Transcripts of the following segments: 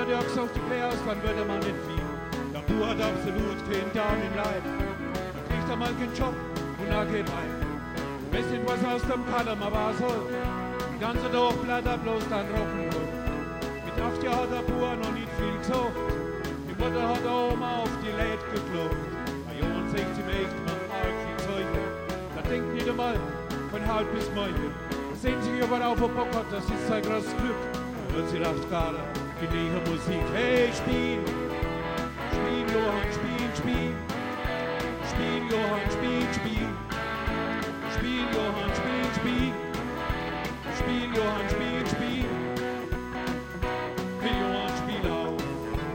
hat ja gesagt, die Playoffs kann würde man nicht fliehen. Der Bub hat absolut keinen Darm im Leib. Da kriegt er mal keinen Job und er geht rein. Weiß nicht, was aus dem Kader mal war soll. Die ganze Dorf blättert bloß dann Rock'n'Roll. Mit 8 Jahren hat der Bub noch nicht viel gesagt. Die Mutter hat der Oma auf die Läd geklopft. Der Junge sagt ihm echt, man hat viel Zeug. Da denkt nicht einmal von halb bis morgen. Sehen sich aber auf den Bock hat, das ist sein großes Glück. Da hört sie lacht gerade, die nähe Musik. Hey, spiel! Spiel, Johann, spiel, spiel! Spiel, Johann, spiel, spiel! Spiel, Johann, spiel, spiel! Spiel, Johann, spiel, spiel! Hey, Johann, spiel auf!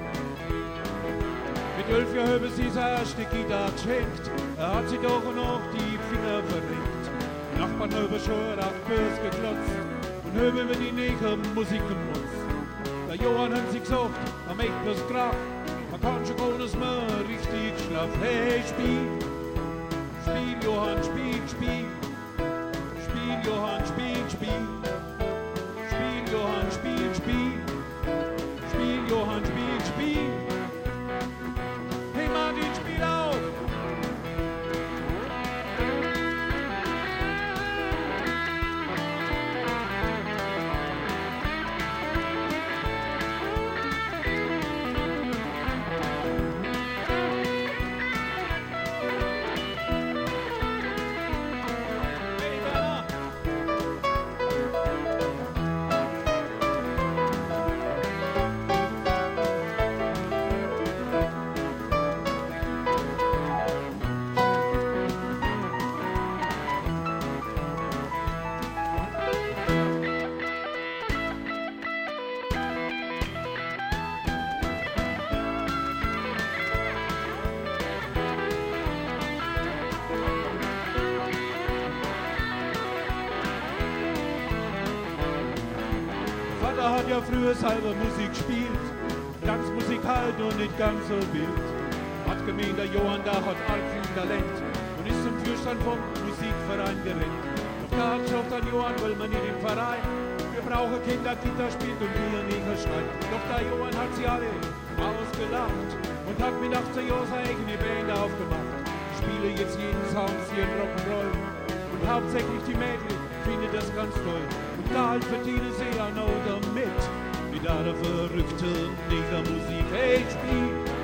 Mit 11 Jahren haben sie seine erste Gitarre geschenkt. Er hat sie doch noch die Finger verrenkt. Nachbarn haben schon auf Börs geklotzt und haben über die nähere Musik gemutzt. Der Johann hat sich gesagt, er macht bloß Krach, man kann schon gar nicht mehr richtig schlafen. Hey, spiel! Spiel, Johann, spiel, spiel! Spiel, Johann, spiel, spiel! Spiel, Johann, spiel, spiel! Spiel, Johann, spiel, spiel! Hey Martin, spiel auf! Vater hat ja früher selber Musik gespielt, ganz musikal und nicht ganz so wild. Hat gemeint, der Johann da hat all viel Talent und ist zum Fürstand vom Musikverein gerannt. Doch da hat gesagt an Johann, will man nicht im Verein. Wir brauchen Kinder, die Gitarre spielt und wir nicht schreit. Doch der Johann hat sie alle ausgelacht und hat mit 18 Jahren seine eigene Band aufgemacht. Ich spiele jetzt jeden Sound hier in Rock'n'Roll und hauptsächlich die Mädchen finden das ganz toll. Und da halt verdienen sie ja noch damit, wie da der verrückte Negermusik. Hey, spiel!